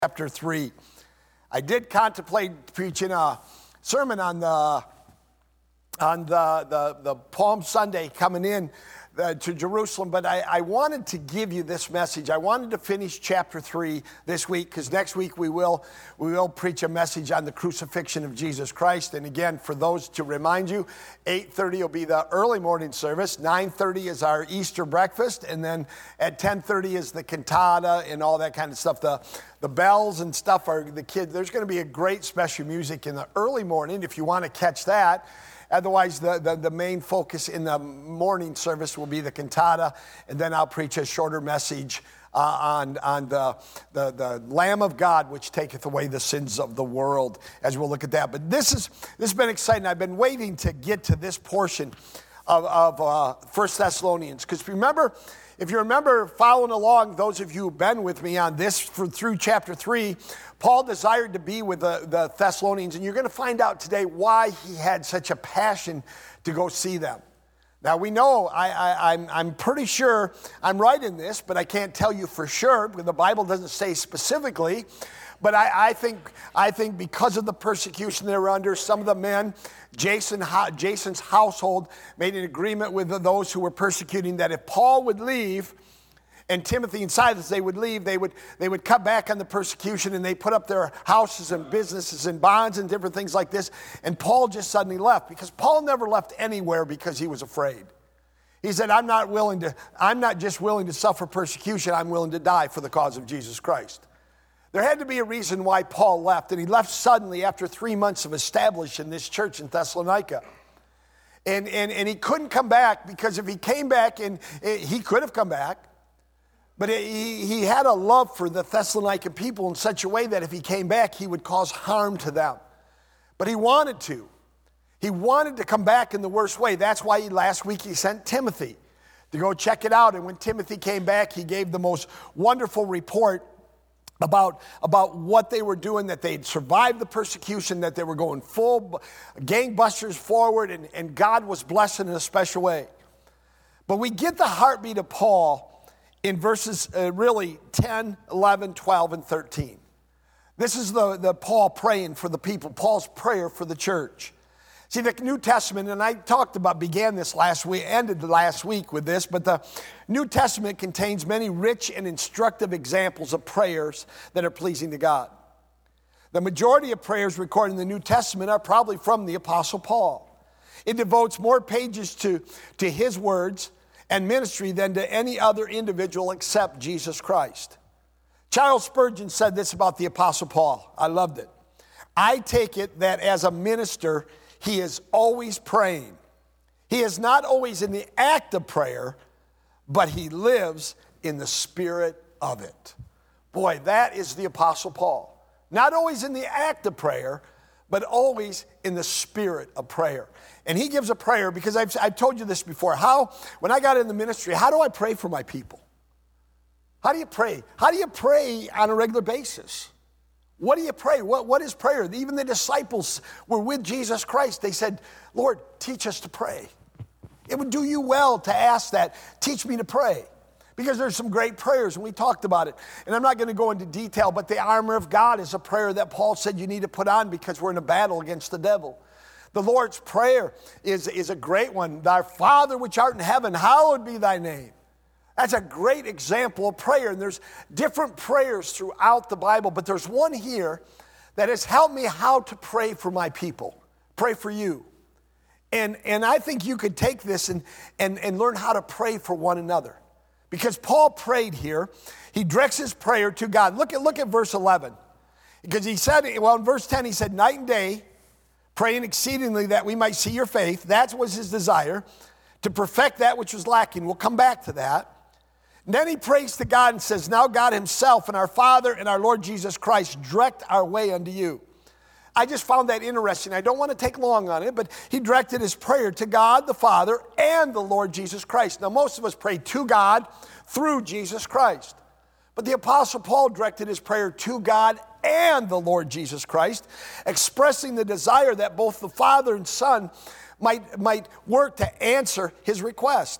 chapter 3. I did contemplate preaching a sermon on the Palm Sunday coming in to Jerusalem, but I wanted to give you this message. I wanted to finish chapter 3 this week because next week we will preach a message on the crucifixion of Jesus Christ. And again, for those to remind you, 8:30 will be the early morning service, 9:30 is our Easter breakfast, and then at 10:30 is the cantata and all that kind of stuff. The bells and stuff are the kids. There's going to be a great special music in the early morning if you want to catch that. Otherwise, the main focus in the morning service will be the cantata, and then I'll preach a shorter message on the Lamb of God, which taketh away the sins of the world, as we'll look at that. But this has been exciting. I've been waiting to get to this portion of 1 Thessalonians, because if you remember following along, those of you who've been with me on this through chapter 3, Paul desired to be with the Thessalonians, and you're going to find out today why he had such a passion to go see them. Now, we know, I'm pretty sure I'm right in this, but I can't tell you for sure, because the Bible doesn't say specifically. But I think because of the persecution they were under, some of the men, Jason's household made an agreement with those who were persecuting that if Paul would leave and Timothy and Silas, they would leave, they would cut back on the persecution, and they put up their houses and businesses and bonds and different things like this. And Paul just suddenly left, because Paul never left anywhere because he was afraid. He said, I'm not just willing to suffer persecution, I'm willing to die for the cause of Jesus Christ. There had to be a reason why Paul left, and he left suddenly after 3 months of establishing this church in Thessalonica. And he couldn't come back, because if he came back, and he could have come back, but he had a love for the Thessalonican people in such a way that if he came back, he would cause harm to them. But he wanted to. He wanted to come back in the worst way. That's why last week he sent Timothy to go check it out. And when Timothy came back, he gave the most wonderful report about what they were doing, that they'd survived the persecution, that they were going full gangbusters forward, and God was blessing in a special way. But we get the heartbeat of Paul in verses really 10, 11, 12, and 13. This is the Paul praying for the people, Paul's prayer for the church. See, the New Testament, and I began this last week, ended last week with this, but the New Testament contains many rich and instructive examples of prayers that are pleasing to God. The majority of prayers recorded in the New Testament are probably from the Apostle Paul. It devotes more pages to his words and ministry than to any other individual except Jesus Christ. Charles Spurgeon said this about the Apostle Paul. I loved it. I take it that as a minister, he is always praying. He is not always in the act of prayer, but he lives in the spirit of it. Boy, that is the Apostle Paul. Not always in the act of prayer, but always in the spirit of prayer. And he gives a prayer, because I've told you this before. When I got in the ministry, how do I pray for my people? How do you pray? How do you pray on a regular basis? What do you pray? What is prayer? Even the disciples were with Jesus Christ. They said, Lord, teach us to pray. It would do you well to ask that. Teach me to pray. Because there's some great prayers, and we talked about it. And I'm not going to go into detail, but the armor of God is a prayer that Paul said you need to put on because we're in a battle against the devil. The Lord's Prayer is a great one. Our Father which art in heaven, hallowed be thy name. That's a great example of prayer. And there's different prayers throughout the Bible, but there's one here that has helped me how to pray for my people, pray for you. And I think you could take this and learn how to pray for one another. Because Paul prayed here. He directs his prayer to God. Look at verse 11. Because he said, in verse 10, he said, night and day, praying exceedingly that we might see your faith. That was his desire, to perfect that which was lacking. We'll come back to that. And then he prays to God and says, now God himself and our Father and our Lord Jesus Christ direct our way unto you. I just found that interesting. I don't want to take long on it, but he directed his prayer to God the Father and the Lord Jesus Christ. Now, most of us pray to God through Jesus Christ. But the Apostle Paul directed his prayer to God and the Lord Jesus Christ, expressing the desire that both the Father and Son might work to answer his request.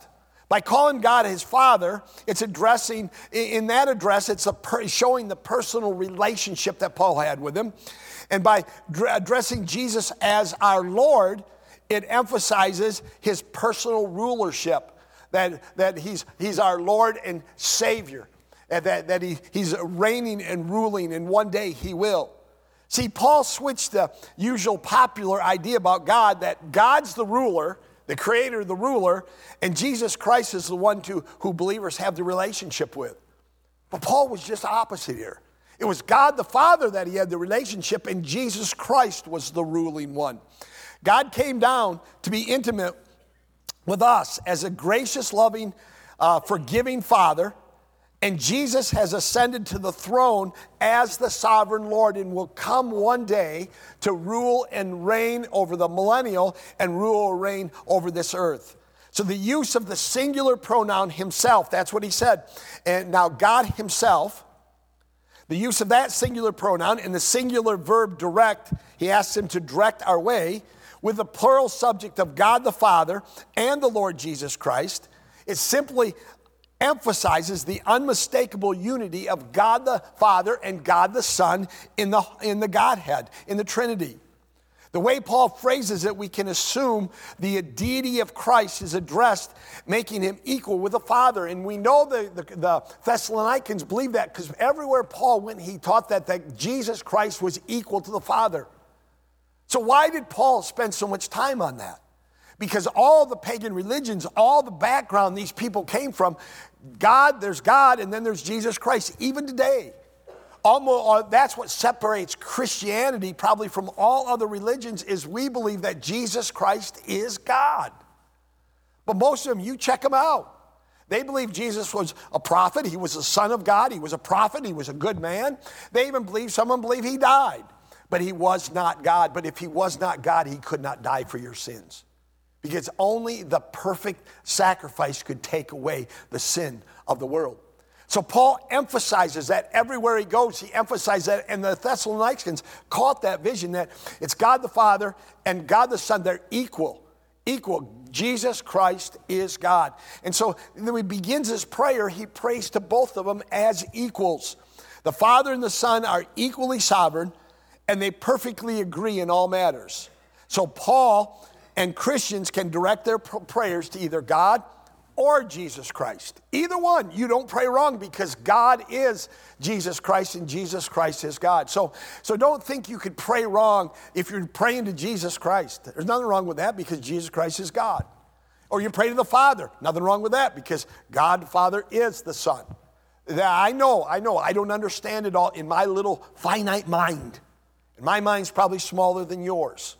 By calling God his Father, it's addressing, in that address, it's showing the personal relationship that Paul had with him. And by addressing Jesus as our Lord, it emphasizes his personal rulership, that he's our Lord and Savior, and that he's reigning and ruling, and one day he will. See, Paul switched the usual popular idea about God, that God's the ruler, the creator, the ruler, and Jesus Christ is the one who believers have the relationship with. But Paul was just opposite here. It was God the Father that he had the relationship, and Jesus Christ was the ruling one. God came down to be intimate with us as a gracious, loving, forgiving Father, and Jesus has ascended to the throne as the sovereign Lord and will come one day to rule and reign over the millennial and rule or reign over this earth. So the use of the singular pronoun himself, that's what he said. And now God himself, the use of that singular pronoun and the singular verb direct, he asks him to direct our way with the plural subject of God the Father and the Lord Jesus Christ. It simply emphasizes the unmistakable unity of God the Father and God the Son in the Godhead, in the Trinity. The way Paul phrases it, we can assume the deity of Christ is addressed, making him equal with the Father. And we know the Thessalonians believed that because everywhere Paul went, he taught that Jesus Christ was equal to the Father. So why did Paul spend so much time on that? Because all the pagan religions, all the background these people came from, there's God, and then there's Jesus Christ. Even today, that's what separates Christianity probably from all other religions, is we believe that Jesus Christ is God. But most of them, you check them out. They believe Jesus was a prophet. He was the Son of God. He was a prophet. He was a good man. They even believe, some of them believe he died. But he was not God. But if he was not God, he could not die for your sins. Because only the perfect sacrifice could take away the sin of the world. So Paul emphasizes that everywhere he goes. He emphasizes that, and the Thessalonians caught that vision that it's God the Father and God the Son. They're equal. Jesus Christ is God. And so when he begins his prayer, he prays to both of them as equals. The Father and the Son are equally sovereign, and they perfectly agree in all matters. So Paul and Christians can direct their prayers to either God or Jesus Christ. Either one, you don't pray wrong, because God is Jesus Christ and Jesus Christ is God. So don't think you could pray wrong if you're praying to Jesus Christ. There's nothing wrong with that, because Jesus Christ is God. Or you pray to the Father. Nothing wrong with that, because God the Father is the Son. I know, I don't understand it all in my little finite mind. And my mind's probably smaller than yours.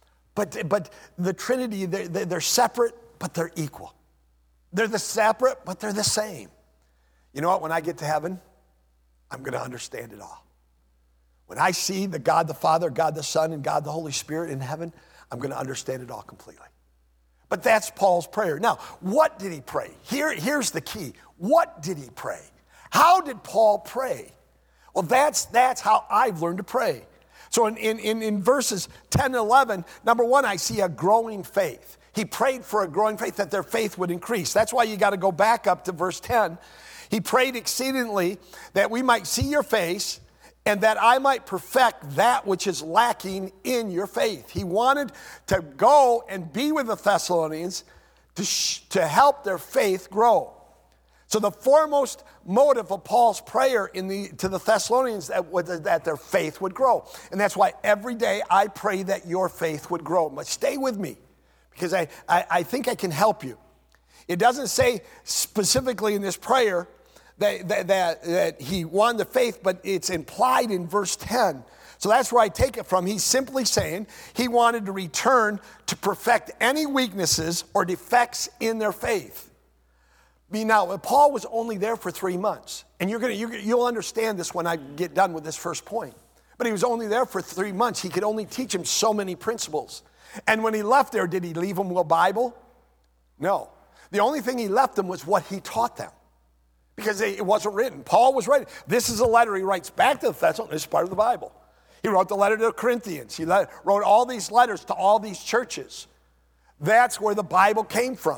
But the Trinity, they're separate, but they're equal. They're separate, but they're the same. You know what? When I get to heaven, I'm going to understand it all. When I see the God the Father, God the Son, and God the Holy Spirit in heaven, I'm going to understand it all completely. But that's Paul's prayer. Now, what did he pray? Here's the key. What did he pray? How did Paul pray? Well, that's how I've learned to pray. So in verses 10 and 11, number one, I see a growing faith. He prayed for a growing faith, that their faith would increase. That's why you got to go back up to verse 10. He prayed exceedingly that we might see your face and that I might perfect that which is lacking in your faith. He wanted to go and be with the Thessalonians to help their faith grow. So the foremost motive of Paul's prayer to the Thessalonians that their faith would grow. And that's why every day I pray that your faith would grow. But stay with me, because I think I can help you. It doesn't say specifically in this prayer that he wanted the faith, but it's implied in verse 10. So that's where I take it from. He's simply saying he wanted to return to perfect any weaknesses or defects in their faith. Now, Paul was only there for 3 months, and you'll understand this when I get done with this first point. But he was only there for 3 months. He could only teach them so many principles. And when he left there, did he leave them with a Bible? No. The only thing he left them was what he taught them, because it wasn't written. Paul was writing. This is a letter he writes back to the Thessalonians. This is part of the Bible. He wrote the letter to the Corinthians. He wrote all these letters to all these churches. That's where the Bible came from.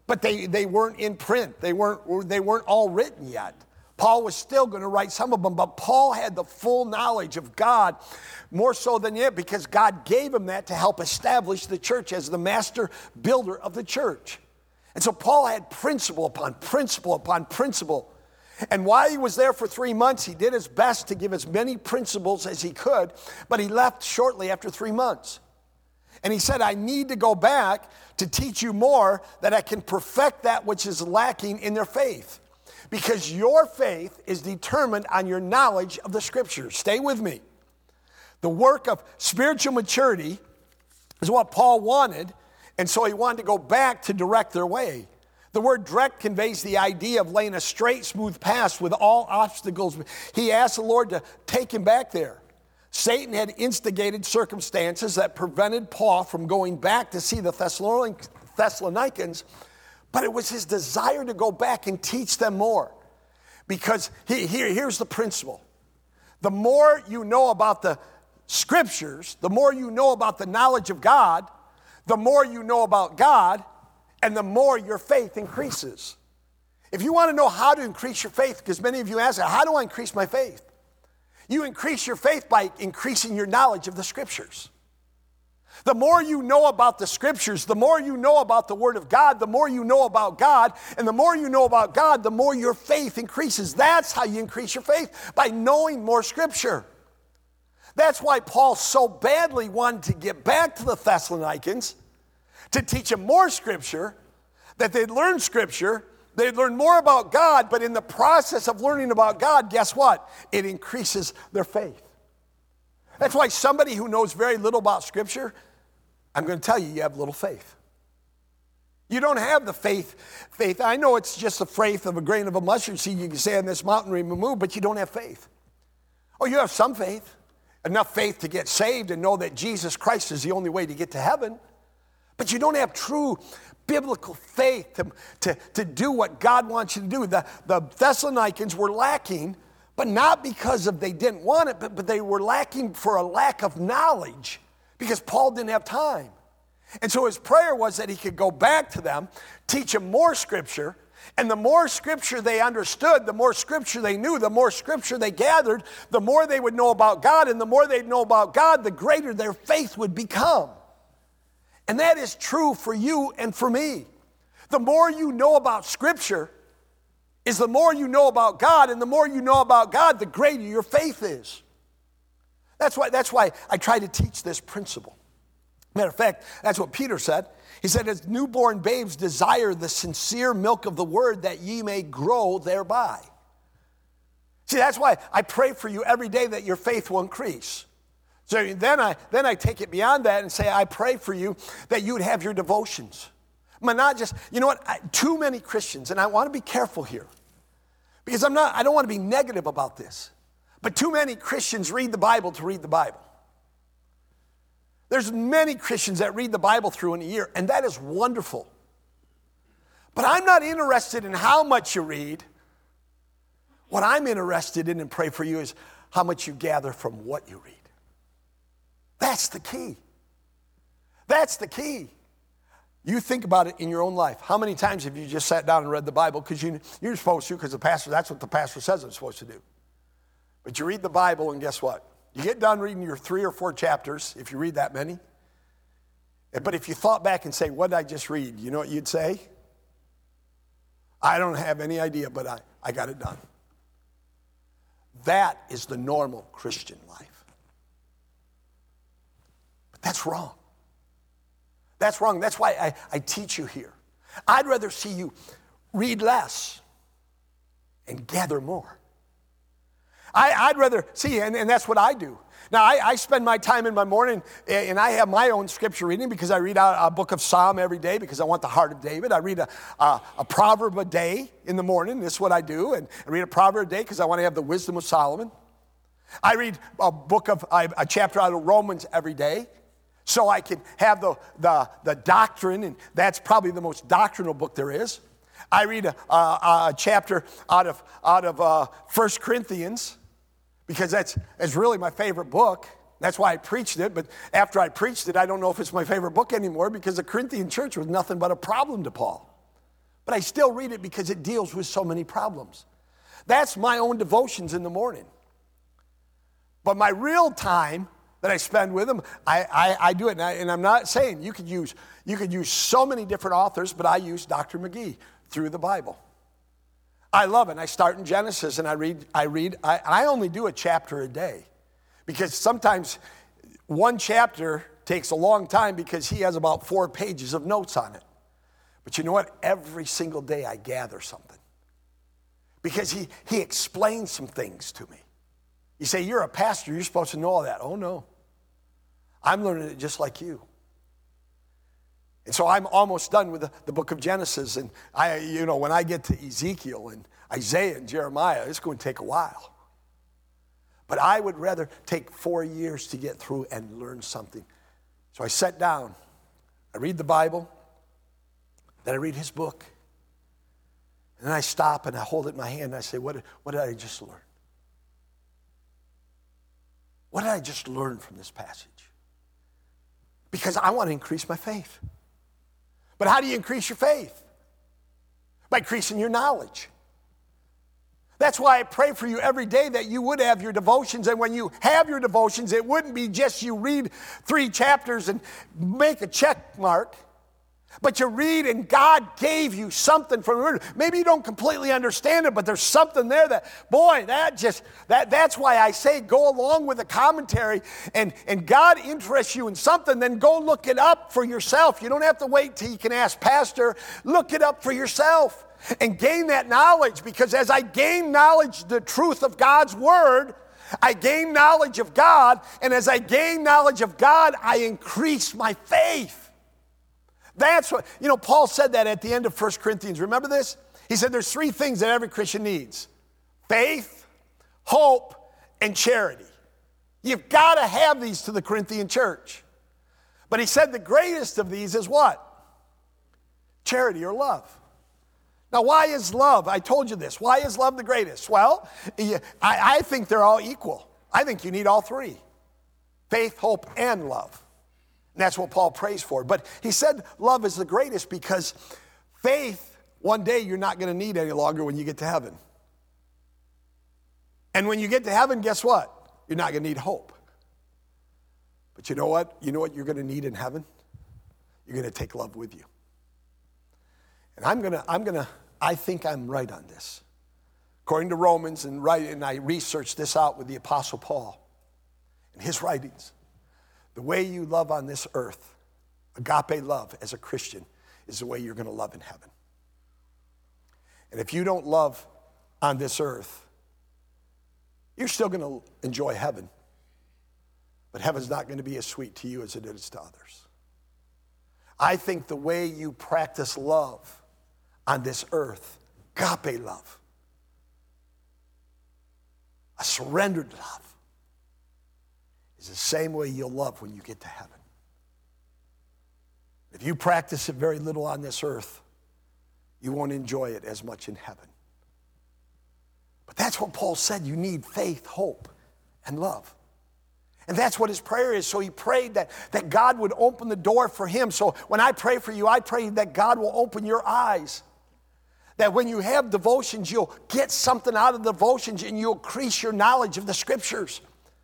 but they weren't in print. They weren't all written yet. Paul was still going to write some of them, but Paul had the full knowledge of God, more so than yet, because God gave him that to help establish the church as the master builder of the church. And so Paul had principle upon principle upon principle. And while he was there for 3 months, he did his best to give as many principles as he could, but he left shortly after 3 months. And he said, I need to go back to teach you more, that I can perfect that which is lacking in their faith. Because your faith is determined on your knowledge of the Scriptures. Stay with me. The work of spiritual maturity is what Paul wanted, and so he wanted to go back to direct their way. The word direct conveys the idea of laying a straight, smooth path with all obstacles. He asked the Lord to take him back there. Satan had instigated circumstances that prevented Paul from going back to see the Thessalonians, but it was his desire to go back and teach them more. Because here's the principle. The more you know about the Scriptures, the more you know about the knowledge of God, the more you know about God, and the more your faith increases. If you want to know how to increase your faith, because many of you ask, how do I increase my faith? You increase your faith by increasing your knowledge of the Scriptures. The more you know about the Scriptures, the more you know about the Word of God, the more you know about God, and the more you know about God, the more your faith increases. That's how you increase your faith, by knowing more Scripture. That's why Paul so badly wanted to get back to the Thessalonians, to teach them more Scripture, that they'd learn Scripture, they'd learn more about God, but in the process of learning about God, guess what? It increases their faith. That's why somebody who knows very little about Scripture, I'm going to tell you, you have little faith. You don't have the faith. I know it's just the faith of a grain of a mustard seed. You can say on this mountain, remove, but you don't have faith. Oh, you have some faith. Enough faith to get saved and know that Jesus Christ is the only way to get to heaven. But you don't have true biblical faith to do what God wants you to do. The Thessalonians were lacking, but not because of they didn't want it, but they were lacking for a lack of knowledge, because Paul didn't have time. And so his prayer was that he could go back to them, teach them more Scripture, and the more Scripture they understood, the more Scripture they knew, the more Scripture they gathered, the more they would know about God, and the more they'd know about God, the greater their faith would become. And that is true for you and for me. The more you know about Scripture is the more you know about God, and the more you know about God, the greater your faith is. That's why I try to teach this principle. Matter of fact, that's what Peter said. He said, as newborn babes desire the sincere milk of the word, that ye may grow thereby. See, that's why I pray for you every day that your faith will increase. So then I take it beyond that and say, I pray for you that you would have your devotions. But not just, you know what, too many Christians, and I want to be careful here, because I don't want to be negative about this, but too many Christians read the Bible to read the Bible. There's many Christians that read the Bible through in a year, and that is wonderful. But I'm not interested in how much you read. What I'm interested in and pray for you is how much you gather from what you read. That's the key. That's the key. You think about it in your own life. How many times have you just sat down and read the Bible because you're supposed to, because that's what the pastor says I'm supposed to do. But you read the Bible, and guess what? You get done reading your 3 or 4 chapters, if you read that many. But if you thought back and say, what did I just read? You know what you'd say? I don't have any idea, but I got it done. That is the normal Christian life. But that's wrong. That's wrong. That's why I teach you here. I'd rather see you read less and gather more. I'd rather see, and that's what I do. Now, I spend my time in my morning, and I have my own scripture reading, because I read out a book of Psalm every day because I want the heart of David. I read a proverb a day in the morning. This is what I do. And I read a proverb a day because I want to have the wisdom of Solomon. I read a chapter out of Romans every day, so I can have the doctrine, and that's probably the most doctrinal book there is. I read a chapter out of 1 Corinthians, because that's really my favorite book. That's why I preached it, but after I preached it, I don't know if it's my favorite book anymore, because the Corinthian church was nothing but a problem to Paul. But I still read it because it deals with so many problems. That's my own devotions in the morning. But my real time that I spend with them, I do it. And I'm not saying you could use so many different authors, but I use Dr. McGee through the Bible. I love it. I start in Genesis and I only do a chapter a day because sometimes one chapter takes a long time because he has about 4 pages of notes on it. But you know what? Every single day I gather something because he explains some things to me. You say, you're a pastor, you're supposed to know all that. Oh, no. I'm learning it just like you. And so I'm almost done with the book of Genesis. And when I get to Ezekiel and Isaiah and Jeremiah, it's going to take a while. But I would rather take 4 years to get through and learn something. So I sit down, I read the Bible, then I read his book, and then I stop and I hold it in my hand and I say, what did I just learn? What did I just learn from this passage? Because I want to increase my faith. But how do you increase your faith? By increasing your knowledge. That's why I pray for you every day that you would have your devotions. And when you have your devotions, it wouldn't be just you read 3 chapters and make a check mark. But you read and God gave you something from the Word. Maybe you don't completely understand it, but there's something there that, boy, that's why I say go along with the commentary. And God interests you in something, then go look it up for yourself. You don't have to wait till you can ask Pastor. Look it up for yourself and gain that knowledge, because as I gain knowledge, the truth of God's Word, I gain knowledge of God, and as I gain knowledge of God, I increase my faith. That's what, Paul said that at the end of 1 Corinthians. Remember this? He said there's 3 things that every Christian needs: faith, hope, and charity. You've got to have these to the Corinthian church. But he said the greatest of these is what? Charity or love. Now, why is love? I told you this. Why is love the greatest? Well, I think they're all equal. I think you need all 3. Faith, hope, and love. And that's what Paul prays for. But he said love is the greatest because faith, one day you're not going to need any longer when you get to heaven. And when you get to heaven, guess what? You're not going to need hope. But you know what? You know what you're going to need in heaven? You're going to take love with you. And I think I'm right on this. According to Romans, and I researched this out with the Apostle Paul in his writings. The way you love on this earth, agape love as a Christian, is the way you're going to love in heaven. And if you don't love on this earth, you're still going to enjoy heaven. But heaven's not going to be as sweet to you as it is to others. I think the way you practice love on this earth, agape love, a surrendered love, is the same way you'll love when you get to heaven. If you practice it very little on this earth, you won't enjoy it as much in heaven. But that's what Paul said. You need faith, hope, and love. And that's what his prayer is. So he prayed that God would open the door for him. So when I pray for you, I pray that God will open your eyes. That when you have devotions, you'll get something out of the devotions and you'll increase your knowledge of the Scriptures.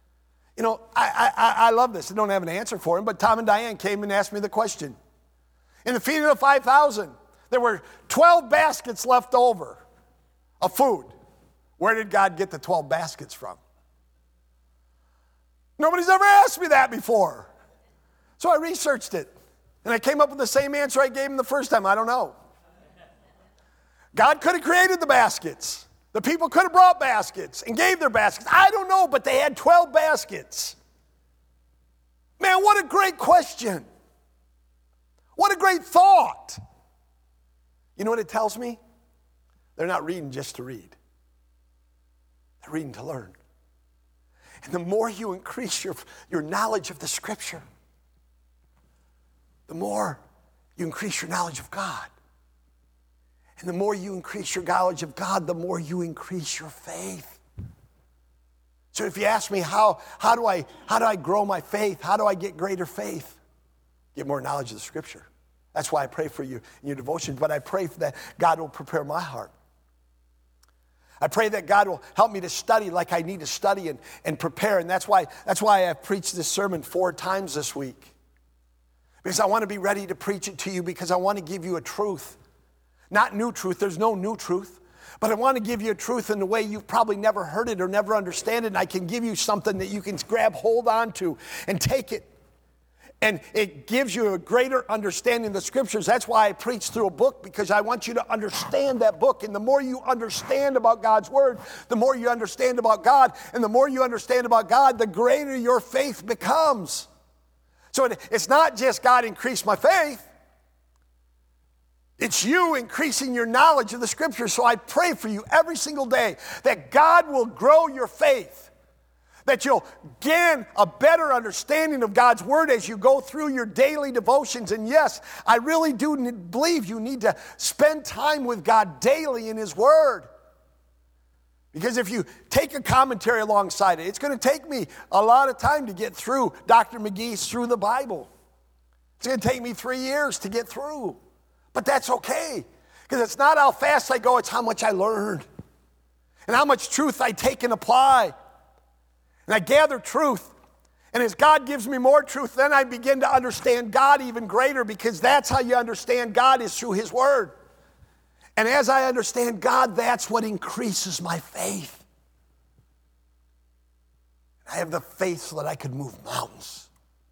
I love this. I don't have an answer for him, but Tom and Diane came and asked me the question. In the feeding of 5,000, there were 12 baskets left over of food. Where did God get the 12 baskets from? Nobody's ever asked me that before. So I researched it, and I came up with the same answer I gave him the first time. I don't know. God could have created the baskets. The people could have brought baskets and gave their baskets. I don't know, but they had 12 baskets. Man, what a great question. What a great thought. You know what it tells me? They're not reading just to read. They're reading to learn. And the more you increase your knowledge of the Scripture, the more you increase your knowledge of God. And the more you increase your knowledge of God, the more you increase your faith. So if you ask me, how do I grow my faith? How do I get greater faith? Get more knowledge of the Scripture. That's why I pray for you in your devotions, but I pray that God will prepare my heart. I pray that God will help me to study like I need to study and prepare, and that's why I've preached this sermon 4 times this week. Because I want to be ready to preach it to you, because I want to give you a truth. Not new truth, there's no new truth. But I want to give you a truth in the way you've probably never heard it or never understand it. And I can give you something that you can grab hold onto and take it. And it gives you a greater understanding of the scriptures. That's why I preach through a book, because I want you to understand that book. And the more you understand about God's word, the more you understand about God. And the more you understand about God, the greater your faith becomes. So it's not just God increase my faith. It's you increasing your knowledge of the scriptures. So I pray for you every single day that God will grow your faith, that you'll gain a better understanding of God's word as you go through your daily devotions. And yes, I really do believe you need to spend time with God daily in his word. Because if you take a commentary alongside it, it's going to take me a lot of time to get through Dr. McGee's Through the Bible. It's going to take me 3 years to get through. But that's okay, because it's not how fast I go, it's how much I learned and how much truth I take and apply. And I gather truth, and as God gives me more truth, then I begin to understand God even greater, because that's how you understand God, is through his word. And as I understand God, that's what increases my faith. I have the faith so that I could move mountains.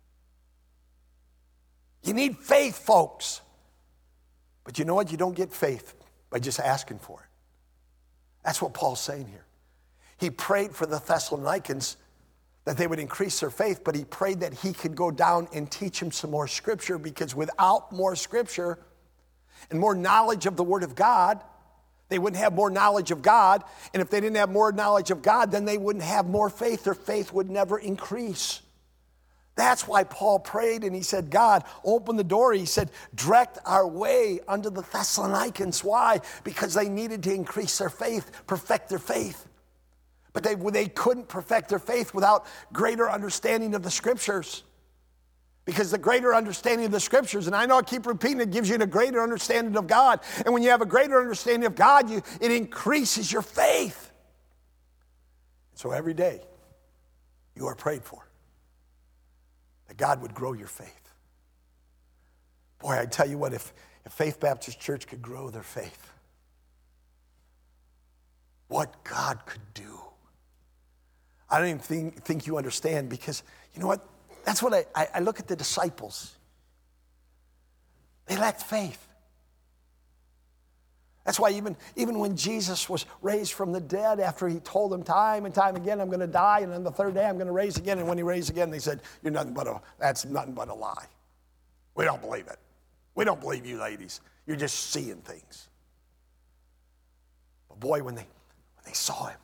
You need faith, folks. But you know what? You don't get faith by just asking for it. That's what Paul's saying here. He prayed for the Thessalonians that they would increase their faith, but he prayed that he could go down and teach them some more scripture, because without more scripture and more knowledge of the word of God, they wouldn't have more knowledge of God. And if they didn't have more knowledge of God, then they wouldn't have more faith. Their faith would never increase. That's why Paul prayed, and he said, God, open the door. He said, direct our way unto the Thessalonians. Why? Because they needed to increase their faith, perfect their faith. But they couldn't perfect their faith without greater understanding of the scriptures. Because the greater understanding of the scriptures, and I know I keep repeating it, gives you a greater understanding of God. And when you have a greater understanding of God, it increases your faith. So every day, you are prayed for, that God would grow your faith. Boy, I tell you what, if Faith Baptist Church could grow their faith, what God could do. I don't even think you understand, because you know what? That's what I look at the disciples. They lacked faith. That's why even when Jesus was raised from the dead, after he told them time and time again, I'm going to die, and on the third day I'm going to raise again. And when he raised again, they said, that's nothing but a lie. We don't believe it. We don't believe you ladies. You're just seeing things. But boy, when they saw him,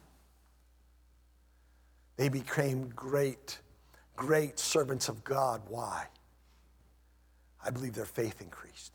they became great servants of God. Why? I believe their faith increased.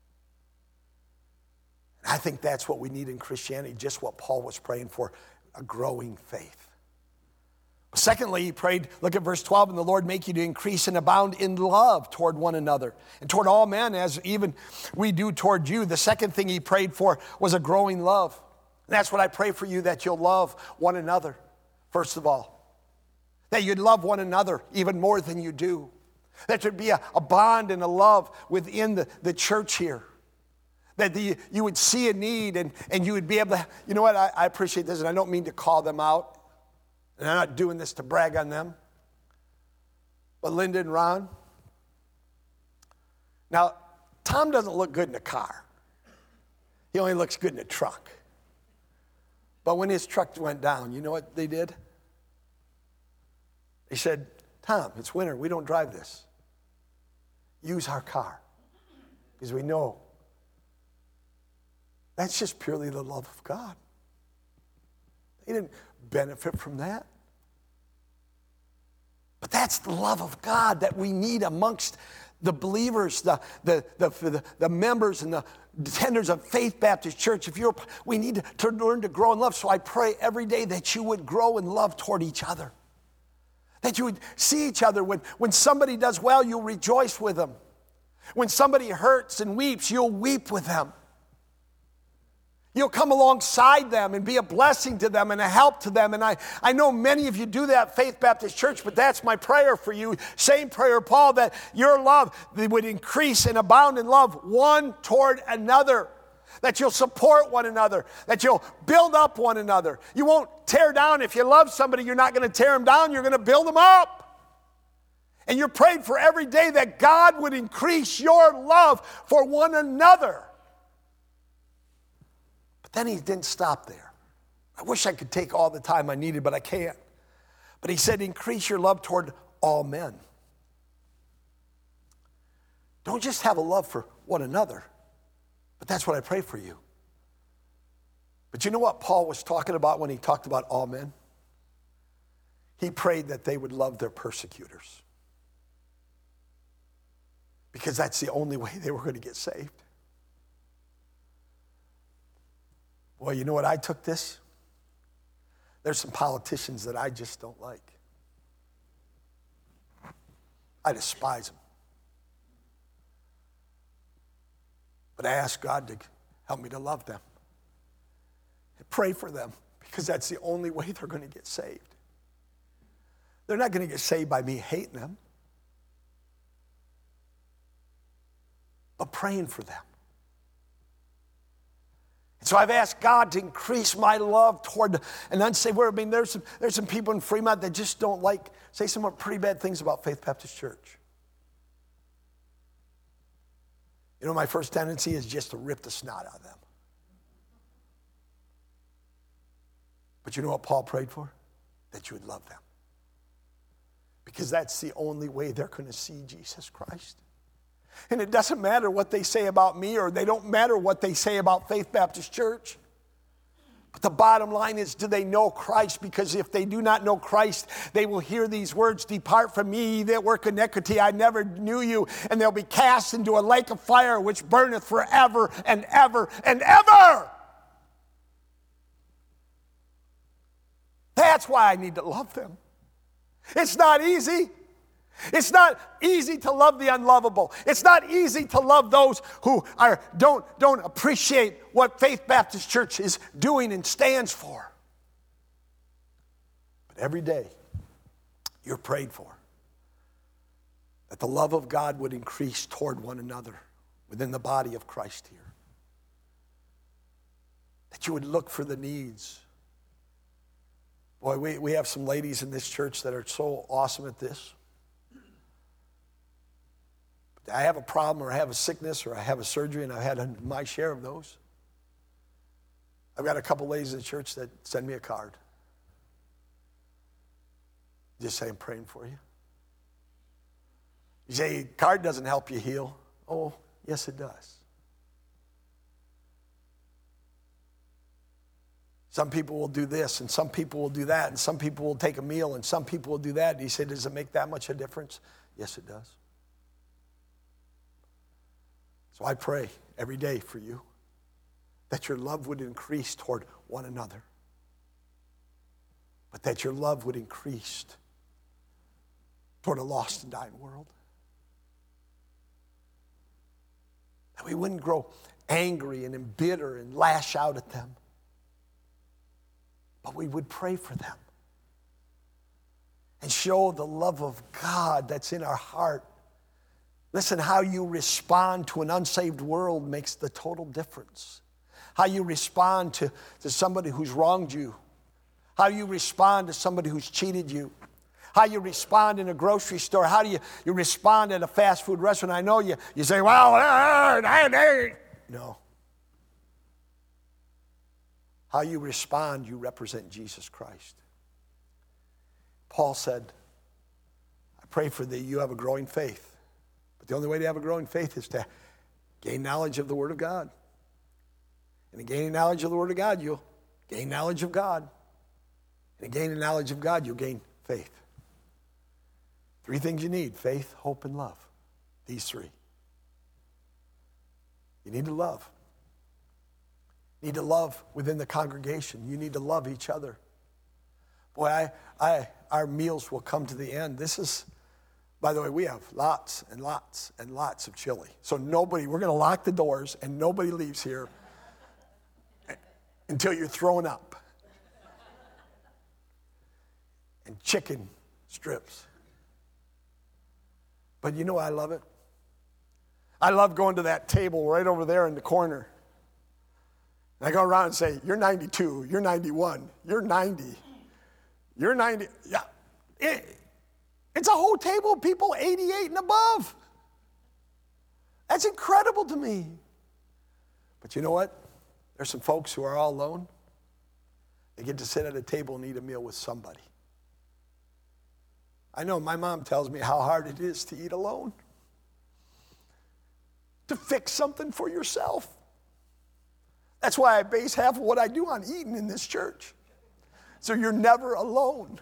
And I think that's what we need in Christianity, just what Paul was praying for, a growing faith. Secondly, he prayed, look at verse 12, and the Lord make you to increase and abound in love toward one another and toward all men, as even we do toward you. The second thing he prayed for was a growing love. And that's what I pray for you, that you'll love one another, first of all. That you'd love one another even more than you do. That there'd be a bond and a love within the church here. That you would see a need and you would be able to, you know what, I appreciate this, and I don't mean to call them out. And I'm not doing this to brag on them. But Linda and Ron. Now, Tom doesn't look good in a car. He only looks good in a truck. But when his truck went down, you know what they did? They said, Tom, it's winter. We don't drive this. Use our car. Because we know that's just purely the love of God. They didn't benefit from that. But that's the love of God that we need amongst the believers, the members and the attenders of Faith Baptist Church. We need to learn to grow in love. So I pray every day that you would grow in love toward each other. That you would see each other. When somebody does well, you'll rejoice with them. When somebody hurts and weeps, you'll weep with them. You'll come alongside them and be a blessing to them and a help to them. And I know many of you do that at Faith Baptist Church, but that's my prayer for you. Same prayer, Paul, that your love would increase and abound in love one toward another. That you'll support one another. That you'll build up one another. You won't tear down. If you love somebody, you're not going to tear them down. You're going to build them up. And you're praying for every day that God would increase your love for one another. But then he didn't stop there. I wish I could take all the time I needed, but I can't. But he said, increase your love toward all men. Don't just have a love for one another, but that's what I pray for you. But you know what Paul was talking about when he talked about all men? He prayed that they would love their persecutors. Because that's the only way they were going to get saved. Well, you know what I took this? There's some politicians that I just don't like. I despise them. But I ask God to help me to love them. And pray for them, because that's the only way they're going to get saved. They're not going to get saved by me hating them, but praying for them. And so I've asked God to increase my love toward an unsaved world. I mean, there's some people in Fremont that just don't say some pretty bad things about Faith Baptist Church. You know, my first tendency is just to rip the snot out of them. But you know what Paul prayed for? That you would love them. Because that's the only way they're going to see Jesus Christ. And it doesn't matter what they say about me, or they don't matter what they say about Faith Baptist Church. But the bottom line is, do they know Christ? Because if they do not know Christ, they will hear these words, depart from me, ye that work iniquity, I never knew you. And they'll be cast into a lake of fire which burneth forever and ever and ever. That's why I need to love them. It's not easy. It's not easy to love the unlovable. It's not easy to love those who don't appreciate what Faith Baptist Church is doing and stands for. But every day, you're prayed for. That the love of God would increase toward one another within the body of Christ here. That you would look for the needs. Boy, we have some ladies in this church that are so awesome at this. I have a problem, or I have a sickness, or I have a surgery, and I've had my share of those. I've got a couple ladies in the church that send me a card. Just say, I'm praying for you. You say, card doesn't help you heal. Oh, yes, it does. Some people will do this, and some people will do that, and some people will take a meal, and some people will do that. And you say, does it make that much a difference? Yes, it does. So I pray every day for you that your love would increase toward one another, but that your love would increase toward a lost and dying world. That we wouldn't grow angry and embitter and lash out at them, but we would pray for them and show the love of God that's in our heart. Listen, how you respond to an unsaved world makes the total difference. How you respond to somebody who's wronged you. How you respond to somebody who's cheated you. How you respond in a grocery store. How do you respond at a fast food restaurant? I know you say, well, no. How you respond, you represent Jesus Christ. Paul said, I pray for that you have a growing faith. The only way to have a growing faith is to gain knowledge of the Word of God. And in gaining knowledge of the Word of God, you'll gain knowledge of God. And in gaining knowledge of God, you'll gain faith. 3 things you need: faith, hope, and love. These 3. You need to love. You need to love within the congregation. You need to love each other. Boy, our meals will come to the end. This is By the way, we have lots and lots and lots of chili. So we're going to lock the doors and nobody leaves here until you're throwing up. And chicken strips. But you know why I love it? I love going to that table right over there in the corner. And I go around and say, you're 92, you're 91, you're 90, you're 90. Yeah. It's a whole table of people 88 and above. That's incredible to me. But you know what? There's some folks who are all alone. They get to sit at a table and eat a meal with somebody. I know my mom tells me how hard it is to eat alone. To fix something for yourself. That's why I base half of what I do on eating in this church. So you're never alone.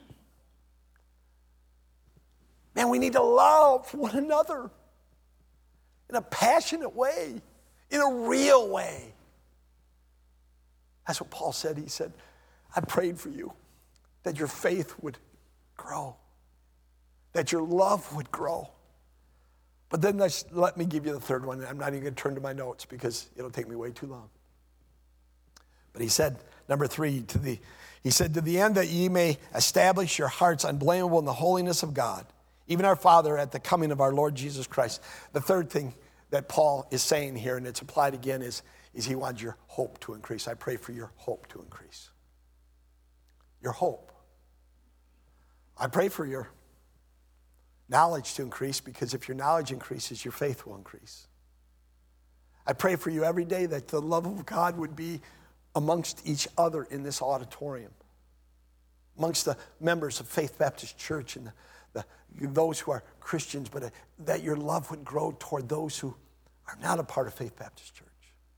Man, we need to love one another in a passionate way, in a real way. That's what Paul said. He said, I prayed for you that your faith would grow, that your love would grow. But then let me give you the third one. I'm not even going to turn to my notes because it'll take me way too long. But he said, number 3, he said, to the end that ye may establish your hearts unblameable in the holiness of God, even our Father at the coming of our Lord Jesus Christ. The third thing that Paul is saying here, and it's applied again, is he wants your hope to increase. I pray for your hope to increase. Your hope. I pray for your knowledge to increase, because if your knowledge increases, your faith will increase. I pray for you every day that the love of God would be amongst each other in this auditorium, amongst the members of Faith Baptist Church and those who are Christians, but that your love would grow toward those who are not a part of Faith Baptist Church.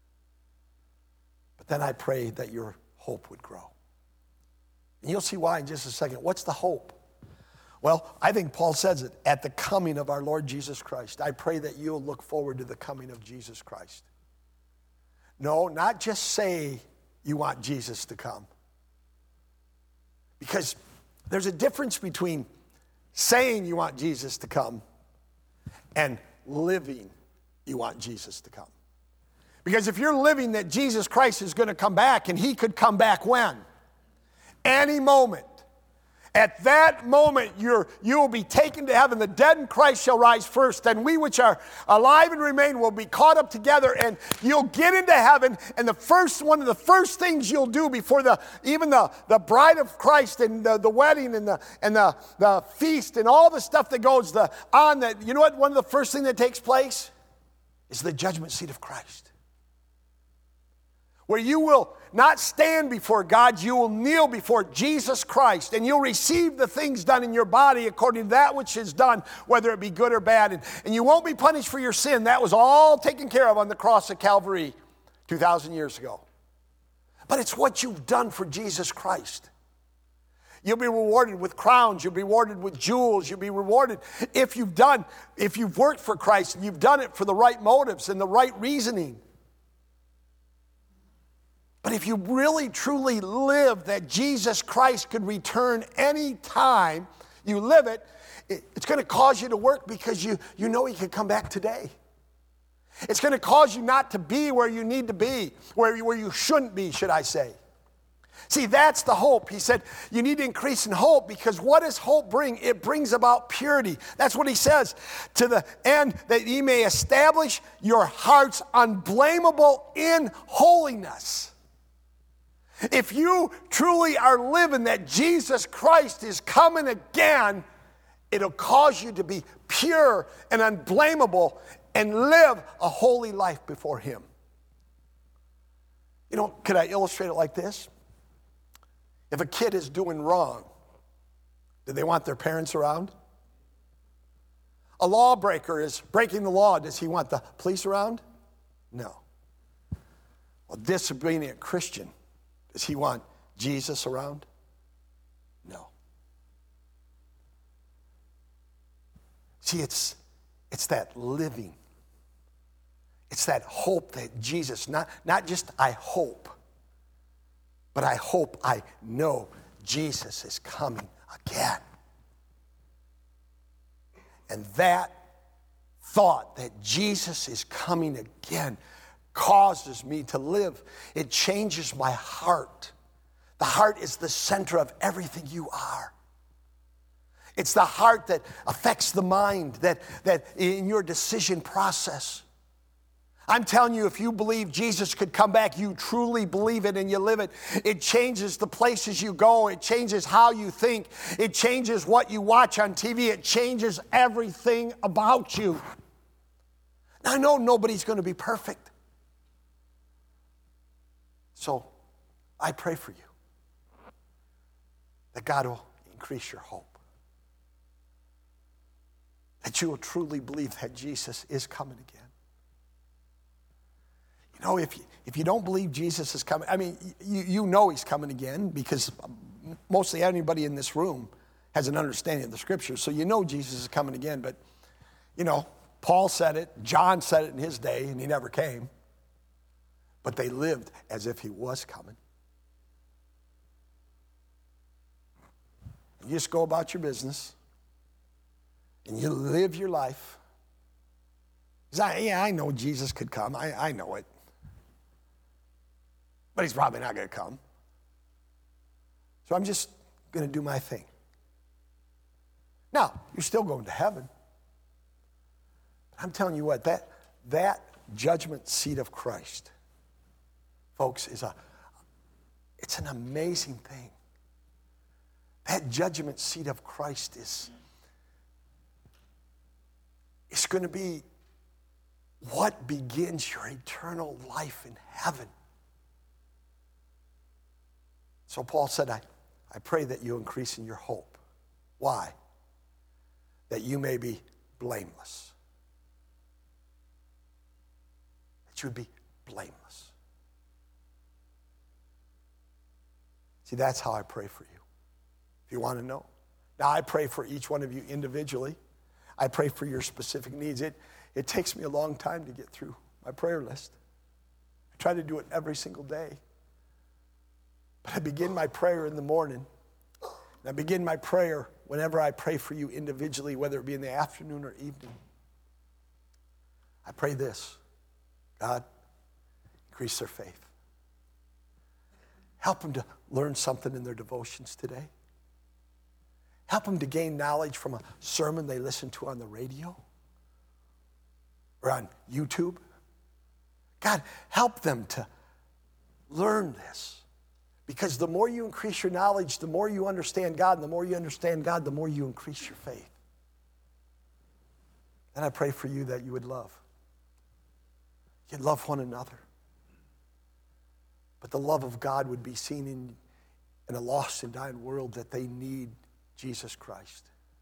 But then I pray that your hope would grow. And you'll see why in just a second. What's the hope? Well, I think Paul says it, at the coming of our Lord Jesus Christ. I pray that you'll look forward to the coming of Jesus Christ. No, not just say you want Jesus to come. Because there's a difference between saying you want Jesus to come and living you want Jesus to come. Because if you're living that Jesus Christ is going to come back, and he could come back when? Any moment. At that moment, you will be taken to heaven. The dead in Christ shall rise first, and we which are alive and remain will be caught up together, and you'll get into heaven. And one of the first things you'll do before even the bride of Christ and the wedding and the feast and all the stuff that goes on, that you know what? One of the first things that takes place is the judgment seat of Christ, where you will not stand before God, you will kneel before Jesus Christ, and you'll receive the things done in your body according to that which is done, whether it be good or bad. And you won't be punished for your sin. That was all taken care of on the cross of Calvary 2,000 years ago. But it's what you've done for Jesus Christ. You'll be rewarded with crowns. You'll be rewarded with jewels. You'll be rewarded if you've worked for Christ and you've done it for the right motives and the right reasoning. But if you really, truly live that Jesus Christ could return any time you live it, it's going to cause you to work because you know he could come back today. It's going to cause you not to be where you need to be, where you shouldn't be, should I say. See, that's the hope. He said you need to increase in hope, because what does hope bring? It brings about purity. That's what he says, to the end that ye may establish your hearts unblameable in holiness. If you truly are living that Jesus Christ is coming again, it'll cause you to be pure and unblameable and live a holy life before him. You know, could I illustrate it like this? If a kid is doing wrong, do they want their parents around? A lawbreaker is breaking the law. Does he want the police around? No. A disobedient Christian, does he want Jesus around? No. See, it's that living. It's that hope that Jesus, not just I hope, but I hope I know Jesus is coming again. And that thought that Jesus is coming again causes me to live. It changes my heart. The heart is the center of everything you are. It's the heart that affects the mind, that in your decision process. I'm telling you, if you believe Jesus could come back, you truly believe it and you live it. It changes the places you go. It changes how you think. It changes what you watch on TV. It changes everything about you. Now, I know nobody's going to be perfect. So I pray for you that God will increase your hope. That you will truly believe that Jesus is coming again. You know, if you don't believe Jesus is coming, I mean, you know he's coming again because mostly anybody in this room has an understanding of the scriptures. So you know Jesus is coming again. But, you know, Paul said it, John said it in his day, and he never came. But they lived as if he was coming. You just go about your business. And you live your life. I know Jesus could come. I know it. But he's probably not going to come. So I'm just going to do my thing. Now, you're still going to heaven. But I'm telling you what, that judgment seat of Christ, folks, it's an amazing thing. That judgment seat of Christ is going to be what begins your eternal life in heaven. So Paul said, I pray that you increase in your hope. Why? That you may be blameless. That you would be blameless. See, that's how I pray for you. If you want to know. Now, I pray for each one of you individually. I pray for your specific needs. It takes me a long time to get through my prayer list. I try to do it every single day. But I begin my prayer in the morning. And I begin my prayer whenever I pray for you individually, whether it be in the afternoon or evening. I pray this: God, increase their faith. Help them to learn something in their devotions today. Help them to gain knowledge from a sermon they listen to on the radio or on YouTube. God, help them to learn this. Because the more you increase your knowledge, the more you understand God, and the more you understand God, the more you increase your faith. And I pray for you that you would love. You'd love one another. But the love of God would be seen in a lost and dying world that they need Jesus Christ.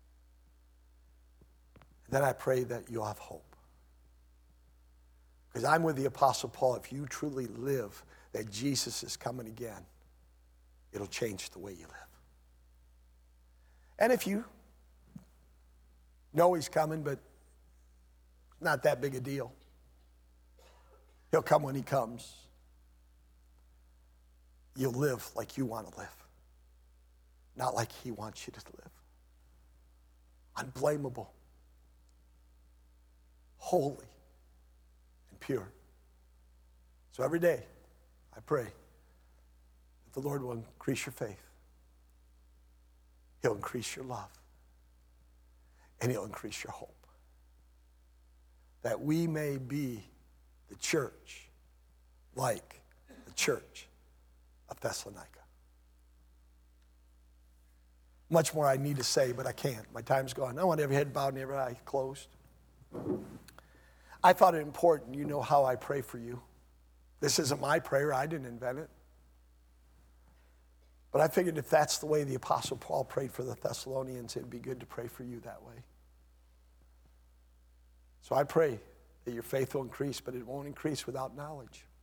And then I pray that you'll have hope. Because I'm with the Apostle Paul. If you truly live that Jesus is coming again, it'll change the way you live. And if you know he's coming, but not that big a deal, he'll come when he comes. You'll live like you want to live. Not like he wants you to live. Unblameable, holy, and pure. So every day, I pray that the Lord will increase your faith. He'll increase your love. And he'll increase your hope. That we may be the church like the church of Thessalonica. Much more I need to say, but I can't. My time's gone. I want every head bowed and every eye closed. I thought it important, you know how I pray for you. This isn't my prayer. I didn't invent it. But I figured if that's the way the Apostle Paul prayed for the Thessalonians, it'd be good to pray for you that way. So I pray that your faith will increase, but it won't increase without knowledge.